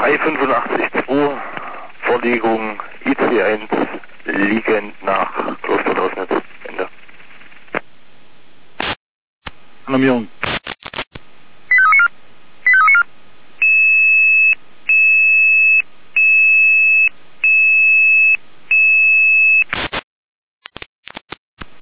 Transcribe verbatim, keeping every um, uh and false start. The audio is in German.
drei fünfundachtzig zwei, Verlegung I C eins, liegend nach Klosterdorfnitz. Ende. Alarmierung.